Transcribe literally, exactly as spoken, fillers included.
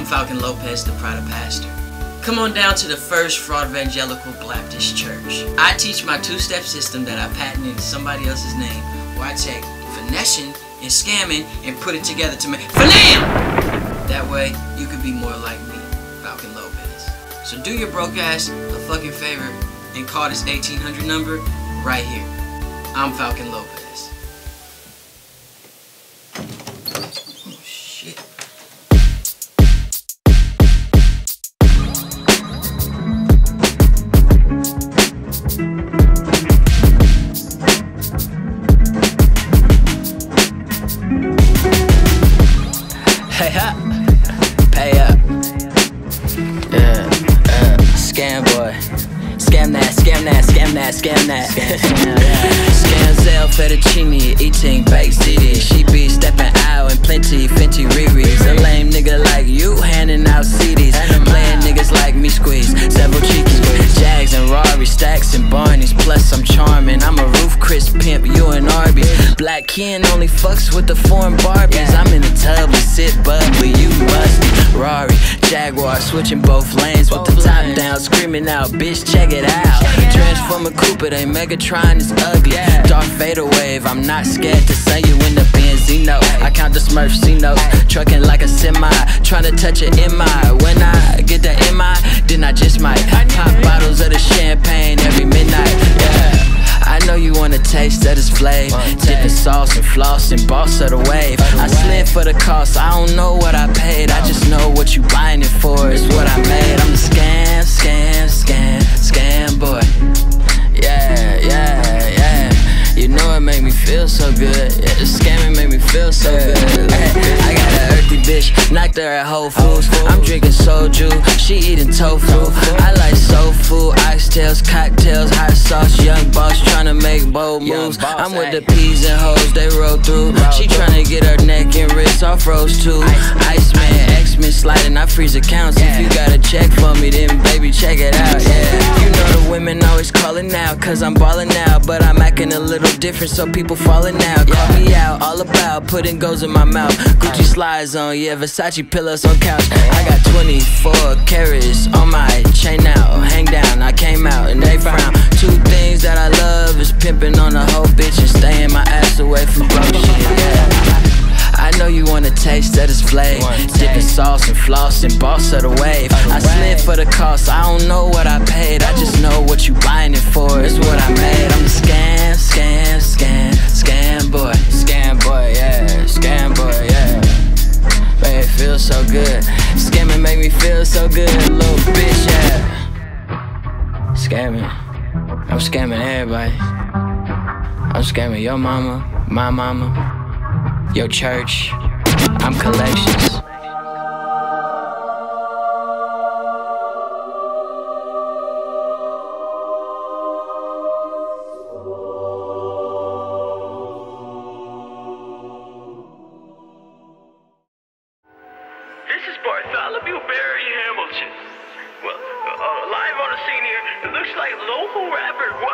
Falcon Lopez, the Prada pastor. Come on down to the First Fraud Evangelical Baptist Church. I teach my two-step system that I patented in somebody else's name, where I take finessing and scamming and put it together to make finam! That way, you could be more like me, Falcon Lopez. So do your broke ass a fucking favor and call this eighteen hundred number right here. I'm Falcon Lopez. Oh shit. Hey up, pay up. Yeah, uh, scam boy. Scam that, scam that, scam that, scam that. Scam Zell, fettuccine, eating baked ziti. She be stepping out in plenty, Fenty Riri's. A lame nigga like you handing out C Ds. Playing niggas like me squeeze, several cheekies. Jags and Rari, stacks and Barneys. Plus I'm charming, I'm a roof Chris pimp, you and Arby's. Black Ken only fucks with the foreign Barbies. I'm in the tub, we sit bubbly, you musty. Rari, Jaguar, switching both lanes with the top down, screaming out, bitch check it out. Transformer Cooper, they Megatron is ugly. Darth Vader wave, I'm not scared to say you in the Benzino. I count the Smurfs, C notes, trucking like a semi, trying to touch an M I. When I get the M I, then I just might pop bottles of the champagne every midnight. Yeah. I know you want a taste of this flavor. Dipping sauce and floss and boss of the wave. I slid for the cost, I don't know what I paid. I just know what you buying it for is what I made. I'm the scam, scam, scam, scam boy. Yeah, yeah, yeah. You know it make me feel so good. Yeah, the scamming make me feel so good. Hey, I got an earthy bitch, knocked her at Whole Foods. I'm drinking soju, she eating tofu. I like soul food, oxtails, cocktails, hot sauce. Young boss tryna make bold moves. I'm with the peas and hoes, they roll through. She tryna get her neck and wrist off rose too. Iceman, X-Men sliding, I freeze accounts. If you got a check for me, then baby check it out. Yeah, you know the women always calling out, cause I'm ballin' now, but I'm acting a little different, so people falling out. Call me out, all about putting goals in my mouth. Gucci slides on, yeah, Versace pillows on couch. I got twenty-four carats on my chain now. Hang down, I came out and they frown. Two things that I love is pimping on a whole bitch and staying my ass away from broke shit, yeah. I know you want a taste of this flavor. Dipping sauce and floss and boss of the wave. I slid for the cost, I don't know what I paid. I just know what you buying it for is what I made. I'm the scam, scam, scam, scam boy. Scam boy, yeah, scam boy, yeah. Man, it feels so good. Scamming make me feel so good, little bitch, yeah. Scamming, I'm scamming everybody. I'm scamming your mama, my mama, your church. I'm collections. This is Bartholomew Barry Hamilton. Well, uh, live on the scene here, it looks like local rapper